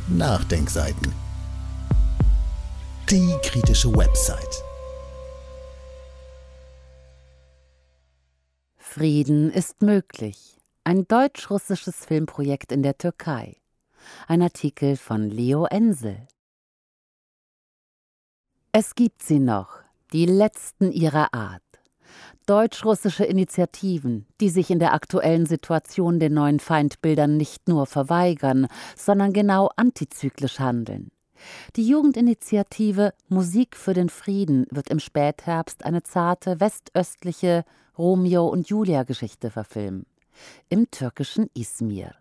Nachdenkseiten. Die kritische Website. Frieden ist möglich. Ein deutsch-russisches Filmprojekt in der Türkei. Ein Artikel von Leo Ensel. Es gibt sie noch, die letzten ihrer Art. Deutsch-russische Initiativen, die sich in der aktuellen Situation den neuen Feindbildern nicht nur verweigern, sondern genau antizyklisch handeln. Die Jugendinitiative Musik für den Frieden wird im Spätherbst eine zarte westöstliche Romeo- und Julia-Geschichte verfilmen. Im türkischen Izmir.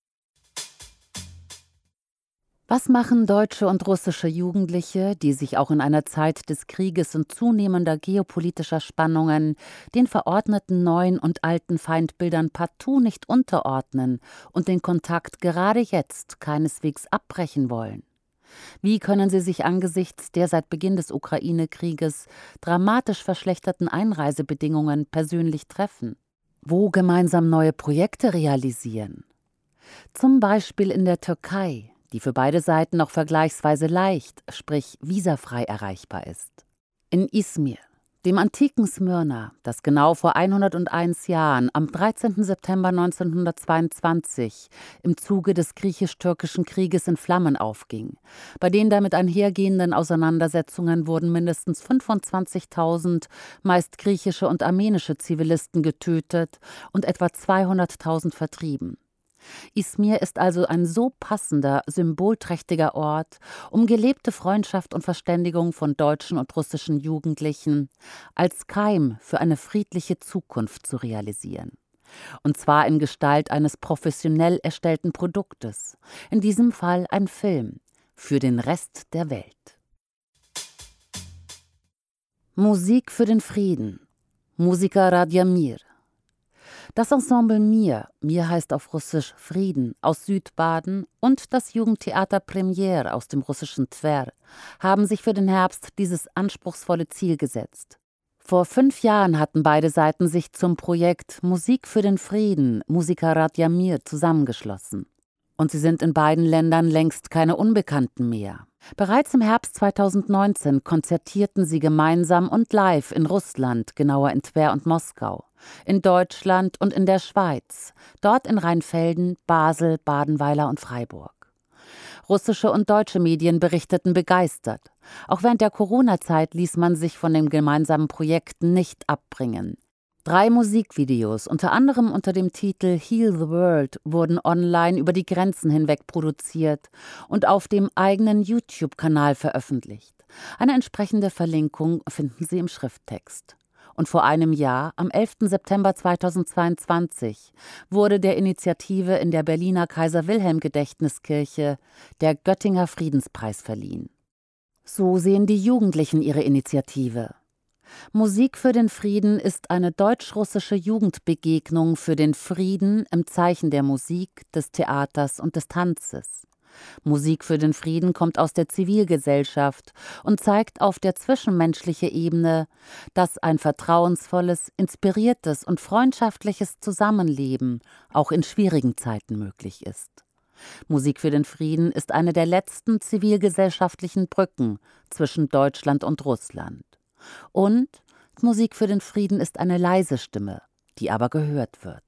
Was machen deutsche und russische Jugendliche, die sich auch in einer Zeit des Krieges und zunehmender geopolitischer Spannungen den verordneten neuen und alten Feindbildern partout nicht unterordnen und den Kontakt gerade jetzt keineswegs abbrechen wollen? Wie können sie sich angesichts der seit Beginn des Ukraine-Krieges dramatisch verschlechterten Einreisebedingungen persönlich treffen? Wo gemeinsam neue Projekte realisieren? Zum Beispiel in der Türkei, die für beide Seiten noch vergleichsweise leicht, sprich visafrei erreichbar ist. In Izmir, dem antiken Smyrna, das genau vor 101 Jahren am 13. September 1922 im Zuge des griechisch-türkischen Krieges in Flammen aufging. Bei den damit einhergehenden Auseinandersetzungen wurden mindestens 25.000 meist griechische und armenische Zivilisten getötet und etwa 200.000 vertrieben. Izmir ist also ein so passender, symbolträchtiger Ort, um gelebte Freundschaft und Verständigung von deutschen und russischen Jugendlichen als Keim für eine friedliche Zukunft zu realisieren. Und zwar in Gestalt eines professionell erstellten Produktes, in diesem Fall ein Film, für den Rest der Welt. Musik für den Frieden. Musica Radia Mir. Das Ensemble Mir heißt auf Russisch Frieden, aus Südbaden und das Jugendtheater Premiere aus dem russischen Twer haben sich für den Herbst dieses anspruchsvolle Ziel gesetzt. Vor 5 Jahren hatten beide Seiten sich zum Projekt Musik für den Frieden, Musica Radia Mir, zusammengeschlossen. Und sie sind in beiden Ländern längst keine Unbekannten mehr. Bereits im Herbst 2019 konzertierten sie gemeinsam und live in Russland, genauer in Twer und Moskau, in Deutschland und in der Schweiz, dort in Rheinfelden, Basel, Badenweiler und Freiburg. Russische und deutsche Medien berichteten begeistert. Auch während der Corona-Zeit ließ man sich von dem gemeinsamen Projekt nicht abbringen. 3 Musikvideos, unter anderem unter dem Titel Heal the World, wurden online über die Grenzen hinweg produziert und auf dem eigenen YouTube-Kanal veröffentlicht. Eine entsprechende Verlinkung finden Sie im Schrifttext. Und vor einem Jahr, am 11. September 2022, wurde der Initiative in der Berliner Kaiser-Wilhelm-Gedächtniskirche der Göttinger Friedenspreis verliehen. So sehen die Jugendlichen ihre Initiative. Musik für den Frieden ist eine deutsch-russische Jugendbegegnung für den Frieden im Zeichen der Musik, des Theaters und des Tanzes. Musik für den Frieden kommt aus der Zivilgesellschaft und zeigt auf der zwischenmenschlichen Ebene, dass ein vertrauensvolles, inspiriertes und freundschaftliches Zusammenleben auch in schwierigen Zeiten möglich ist. Musik für den Frieden ist eine der letzten zivilgesellschaftlichen Brücken zwischen Deutschland und Russland. Und Musik für den Frieden ist eine leise Stimme, die aber gehört wird.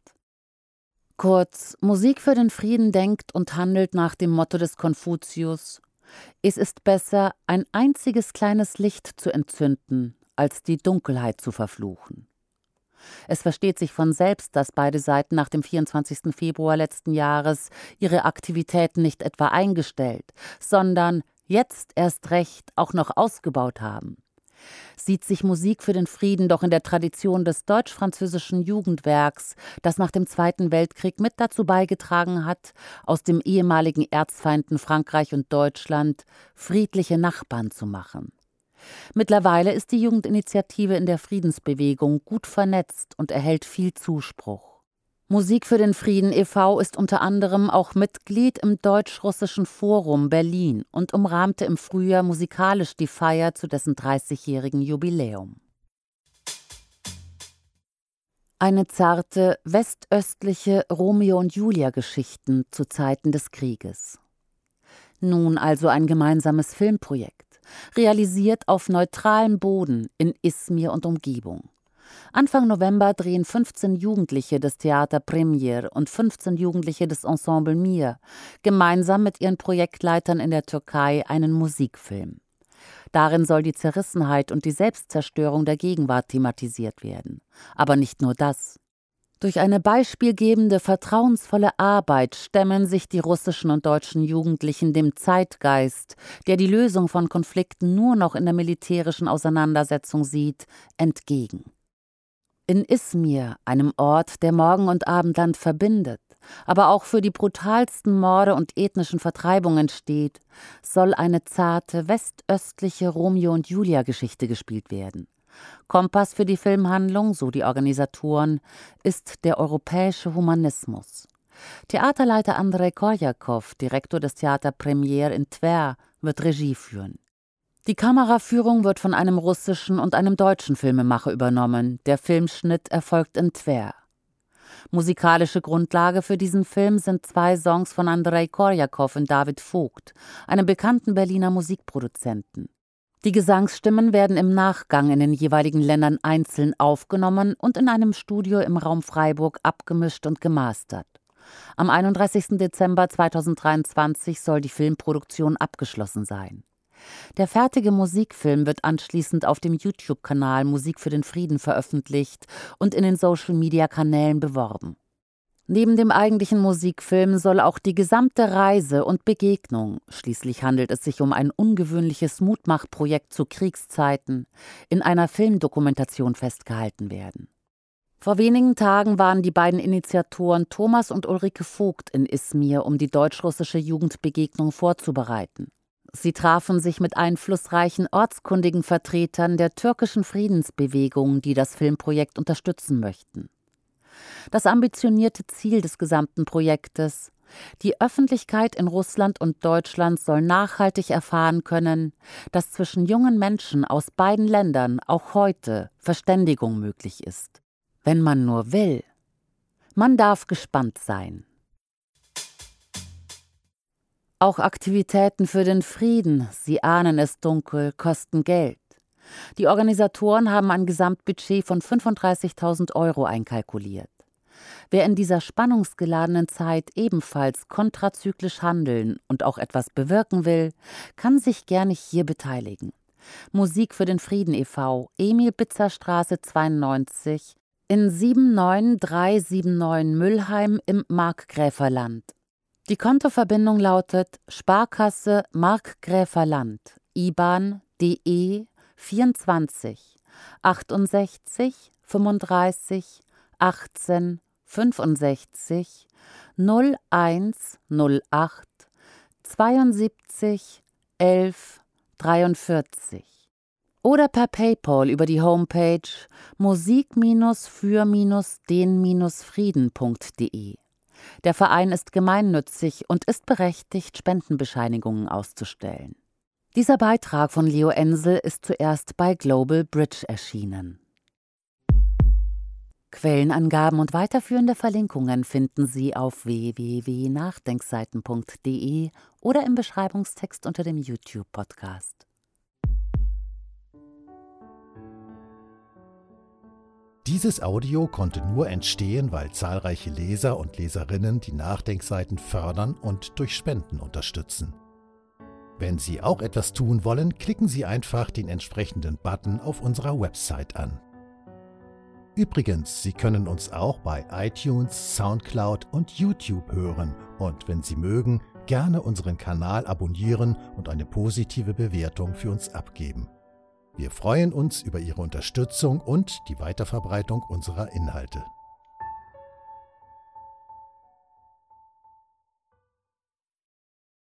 Kurz, Musik für den Frieden denkt und handelt nach dem Motto des Konfuzius: Es ist besser, ein einziges kleines Licht zu entzünden, als die Dunkelheit zu verfluchen. Es versteht sich von selbst, dass beide Seiten nach dem 24. Februar letzten Jahres ihre Aktivitäten nicht etwa eingestellt, sondern jetzt erst recht auch noch ausgebaut haben. Sieht sich Musik für den Frieden doch in der Tradition des deutsch-französischen Jugendwerks, das nach dem Zweiten Weltkrieg mit dazu beigetragen hat, aus dem ehemaligen Erzfeinden Frankreich und Deutschland friedliche Nachbarn zu machen. Mittlerweile ist die Jugendinitiative in der Friedensbewegung gut vernetzt und erhält viel Zuspruch. Musik für den Frieden e.V. ist unter anderem auch Mitglied im Deutsch-Russischen Forum Berlin und umrahmte im Frühjahr musikalisch die Feier zu dessen 30-jährigen Jubiläum. Eine zarte, westöstliche Romeo- und Julia-Geschichten zu Zeiten des Krieges. Nun also ein gemeinsames Filmprojekt, realisiert auf neutralem Boden in Izmir und Umgebung. Anfang November drehen 15 Jugendliche des Theater Premier und 15 Jugendliche des Ensemble Mir gemeinsam mit ihren Projektleitern in der Türkei einen Musikfilm. Darin soll die Zerrissenheit und die Selbstzerstörung der Gegenwart thematisiert werden. Aber nicht nur das. Durch eine beispielgebende, vertrauensvolle Arbeit stemmen sich die russischen und deutschen Jugendlichen dem Zeitgeist, der die Lösung von Konflikten nur noch in der militärischen Auseinandersetzung sieht, entgegen. In Izmir, einem Ort, der Morgen- und Abendland verbindet, aber auch für die brutalsten Morde und ethnischen Vertreibungen steht, soll eine zarte, westöstliche Romeo- und Julia-Geschichte gespielt werden. Kompass für die Filmhandlung, so die Organisatoren, ist der europäische Humanismus. Theaterleiter Andrei Korjakow, Direktor des Theater Premier in Twer, wird Regie führen. Die Kameraführung wird von einem russischen und einem deutschen Filmemacher übernommen. Der Filmschnitt erfolgt in Twer. Musikalische Grundlage für diesen Film sind 2 Songs von Andrei Korjakow und David Vogt, einem bekannten Berliner Musikproduzenten. Die Gesangsstimmen werden im Nachgang in den jeweiligen Ländern einzeln aufgenommen und in einem Studio im Raum Freiburg abgemischt und gemastert. Am 31. Dezember 2023 soll die Filmproduktion abgeschlossen sein. Der fertige Musikfilm wird anschließend auf dem YouTube-Kanal Musik für den Frieden veröffentlicht und in den Social-Media-Kanälen beworben. Neben dem eigentlichen Musikfilm soll auch die gesamte Reise und Begegnung, schließlich handelt es sich um ein ungewöhnliches Mutmachprojekt zu Kriegszeiten, in einer Filmdokumentation festgehalten werden. Vor wenigen Tagen waren die beiden Initiatoren Thomas und Ulrike Vogt in Izmir, um die deutsch-russische Jugendbegegnung vorzubereiten. Sie trafen sich mit einflussreichen ortskundigen Vertretern der türkischen Friedensbewegung, die das Filmprojekt unterstützen möchten. Das ambitionierte Ziel des gesamten Projektes: Die Öffentlichkeit in Russland und Deutschland soll nachhaltig erfahren können, dass zwischen jungen Menschen aus beiden Ländern auch heute Verständigung möglich ist. Wenn man nur will. Man darf gespannt sein. Auch Aktivitäten für den Frieden, Sie ahnen es dunkel, kosten Geld. Die Organisatoren haben ein Gesamtbudget von 35.000 € einkalkuliert. Wer in dieser spannungsgeladenen Zeit ebenfalls kontrazyklisch handeln und auch etwas bewirken will, kann sich gerne hier beteiligen. Musik für den Frieden e.V., Emil-Bitzer-Straße 92 in 79379 Müllheim im Markgräferland. Die Kontoverbindung lautet Sparkasse Markgräferland, IBAN DE 24 68 35 18 65 01 08 72 11 43 oder per PayPal über die Homepage musik-für-den-frieden.de. Der Verein ist gemeinnützig und ist berechtigt, Spendenbescheinigungen auszustellen. Dieser Beitrag von Leo Ensel ist zuerst bei Global Bridge erschienen. Quellenangaben und weiterführende Verlinkungen finden Sie auf www.nachdenkseiten.de oder im Beschreibungstext unter dem YouTube-Podcast. Dieses Audio konnte nur entstehen, weil zahlreiche Leser und Leserinnen die Nachdenkseiten fördern und durch Spenden unterstützen. Wenn Sie auch etwas tun wollen, klicken Sie einfach den entsprechenden Button auf unserer Website an. Übrigens, Sie können uns auch bei iTunes, Soundcloud und YouTube hören und wenn Sie mögen, gerne unseren Kanal abonnieren und eine positive Bewertung für uns abgeben. Wir freuen uns über Ihre Unterstützung und die Weiterverbreitung unserer Inhalte.